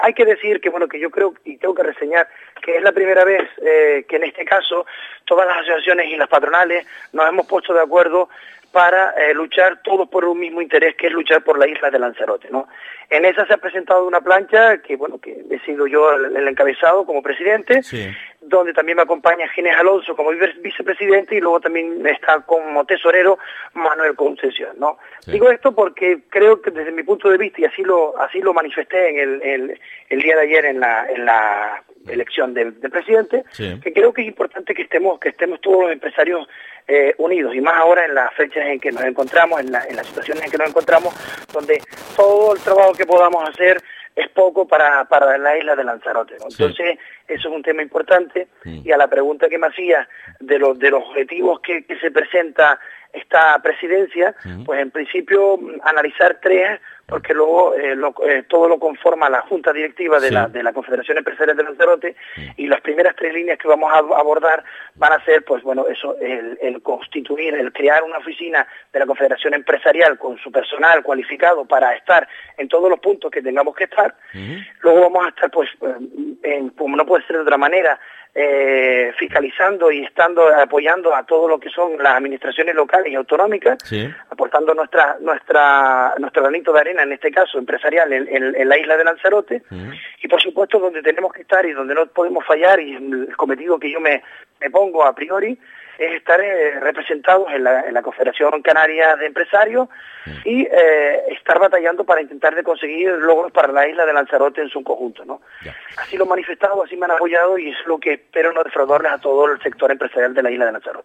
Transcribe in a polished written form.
Hay que decir que, bueno, que yo creo, y tengo que reseñar, que es la primera vez que en este caso todas las asociaciones y las patronales nos hemos puesto de acuerdo para luchar todos por un mismo interés, que es luchar por la isla de Lanzarote, ¿no? En esa se ha presentado una plancha que, bueno, que he sido yo el encabezado como presidente, sí, donde también me acompaña Ginés Alonso como vicepresidente y luego también está como tesorero Manuel Concesión, ¿no? Sí. Digo esto porque creo que desde mi punto de vista, y así lo manifesté en el día de ayer en la elección del presidente, sí, que creo que es importante que estemos todos los empresarios unidos, y más ahora en las fechas en que nos encontramos, en las situaciones en que nos encontramos, donde todo el trabajo que podamos hacer es poco para la isla de Lanzarote, ¿no? Sí. Entonces, eso es un tema importante, y a la pregunta que me hacía de los objetivos que se presenta esta presidencia, pues en principio analizar 3, porque luego todo lo conforma la Junta Directiva de la Confederación Empresarial de Lanzarote, y las primeras 3 líneas que vamos a abordar van a ser, pues bueno, eso, el constituir, el crear una oficina de la Confederación Empresarial con su personal cualificado para estar en todos los puntos que tengamos que estar. Luego vamos a estar, pues, como no puede ser de otra manera, fiscalizando y apoyando a todo lo que son las administraciones locales y autonómicas, sí, aportando nuestro granito de arena, en este caso empresarial, en la isla de Lanzarote, y por supuesto donde tenemos que estar y donde no podemos fallar, y el cometido que yo me pongo a priori, es estar representados en la Confederación Canaria de Empresarios, y estar batallando para intentar de conseguir logros para la isla de Lanzarote en su conjunto, ¿no? Ya. Así lo he manifestado, así me han apoyado, y es lo que espero no defraudarles a todo el sector empresarial de la isla de Lanzarote.